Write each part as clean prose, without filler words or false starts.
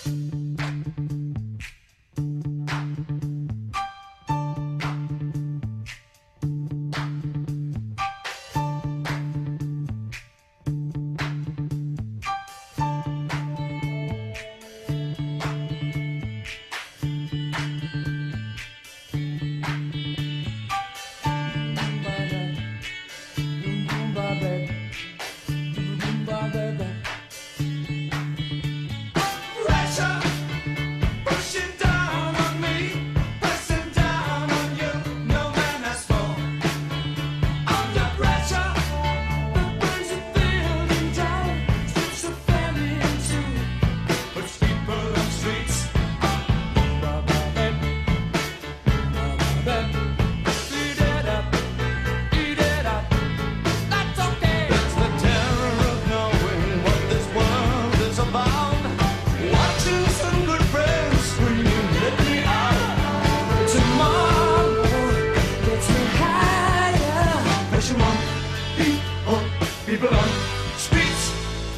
People on streets.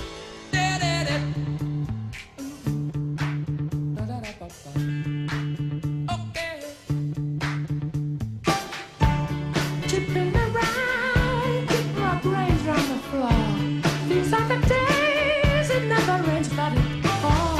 Okay. Tipping around, keep my brains round the floor. These are the days it never rains, but it falls.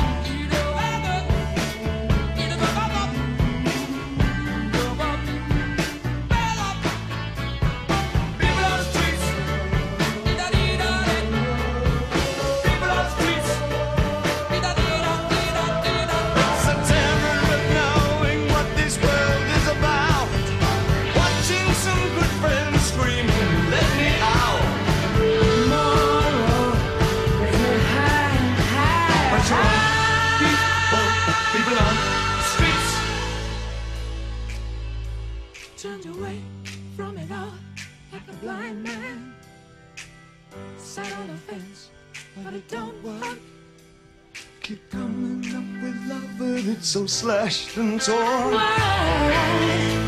Turned away from it all like a blind man. Sat on the fence, but it don't work. Keep coming up with love, but it's so slashed and torn. Why?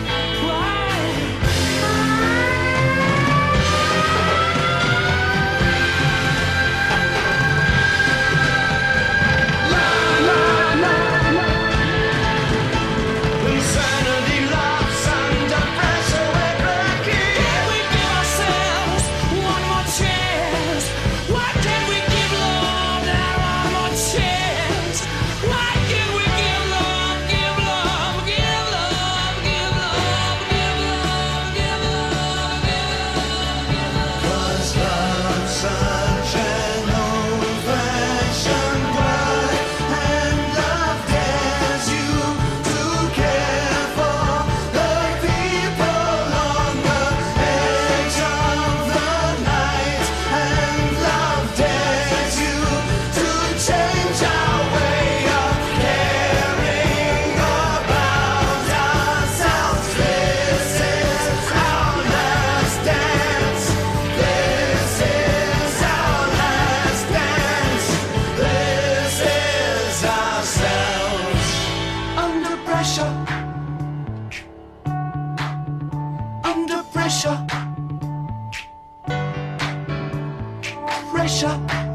Under pressure.